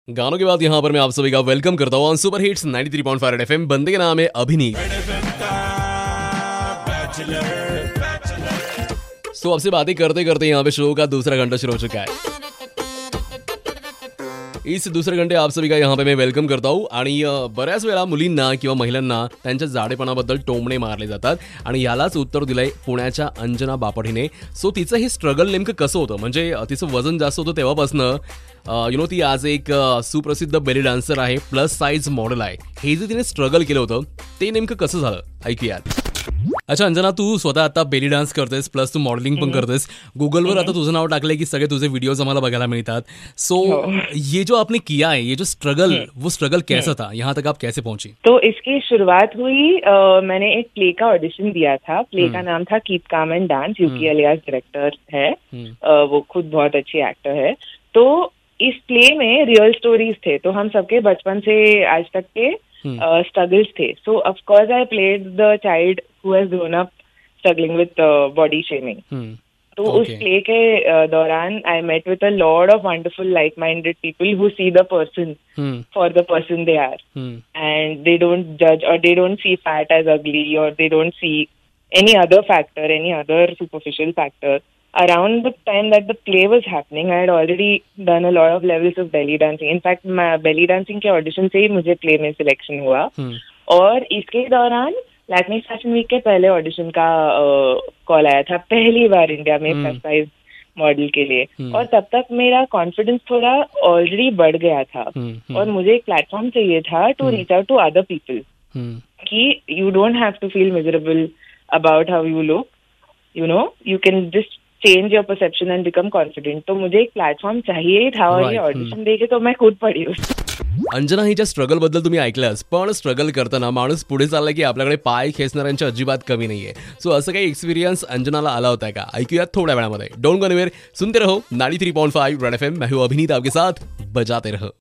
गानों के बाद यहाँ पर मैं आप सभी का वेलकम करता हूँ सुपर हिट्स 93.5 रेड एफएम। बंदे का नाम है अभिनीत। सो आपसे बातें करते करते यहाँ पे शो का दूसरा घंटा शुरू हो चुका है। इस दुसऱ्या घंटे आप सभी का यहाँ पे मैं वेलकम करता हूँ। आणि बऱ्याच वेळा मुलींना किंवा महिलांना त्यांच्या जाडेपणाबद्दल टोमणे मारले जातात आणि यालाच उत्तर दिलंय पुण्याच्या अंजना बापट. सो तिचं हे स्ट्रगल नेमकं कसं होतं, म्हणजे तिचं वजन जास्त होतं तेव्हापासनं ती आज एक सुप्रसिद्ध बेली डान्सर आहे, प्लस साईज मॉडेल आहे. हे जे तिने स्ट्रगल केलं होतं ते नेमकं कसं झालं ऐकूयात. अच्छा अंजना, तू स्वतः आता बेली डान्स करतेस, प्लस तू मॉडेलिंग पण करतेस. गूगलवर आता तुझं नाव टाकलंय की सगळे तुझे व्हिडिओज आम्हाला बघायला मिळतात. सो ये जो आपने किया है, ये जो स्ट्रगल, वो स्ट्रगल कैसा था, यहाँ तक आप कैसे पहुंची? तो इसकी शुरुआत हुई, मैंने एक प्ले का ऑडिशन दिया था. प्ले का नाम था keep calm and dance. Yuki Ilyas director है, वो खुद बहुत अच्छी एक्टर है. तो इस प्ले में रियल स्टोरीज थे, तो हम सबके बचपन से आज तक के स्ट्रगल्स थे. So of course I played the child who has grown up struggling with body shaming. तो उस प्ले के दौरान I met with a lot of wonderful like minded people who see the person for the person they are, and they don't जज or they don't see fat as ugly or they don't see any other factor, any other superficial factor. Around the time that the play was happening, I had already done a lot of levels of belly dancing. In fact, belly dancing के audition से ही मुझे play में selection हुआ. और इसके दौरान Lakme fashion week के पहले ऑडिशन का कॉल आया था, पहली बार इंडिया में प्लस साइज मॉडल के लिए. और तब तक मेरा कॉन्फिडेंस थोड़ा ऑलरेडी बढ़ गया था, और मुझे एक प्लेटफॉर्म चाहिए था to reach out to other people कि you don't have to feel miserable about how you look, you can just change your perception and become confident. तो मुझे एक प्लॅटफॉर्म चाहिए था, और ये ऑडिशन देके तो मैं खुद पड़ी हूँ. अंजना, हिच्या स्ट्रगल बद्दल तुम्ही ऐकलंच, पण स्ट्रगल करताना माणूस पुढे चालला की आपल्याकडे पाय खेचणाऱ्यांची अजिबात कमी नाहीये. सो असं काही एक्सपिरियन्स अंजनाला आला होता का, ऐकूयात थोड्या वेळामध्ये. डोंट गो एनीवेयर, सुनते रहो 93.5 रेड एफएम. मैं हूं अभिनीत, आपके साथ बजाते रहो.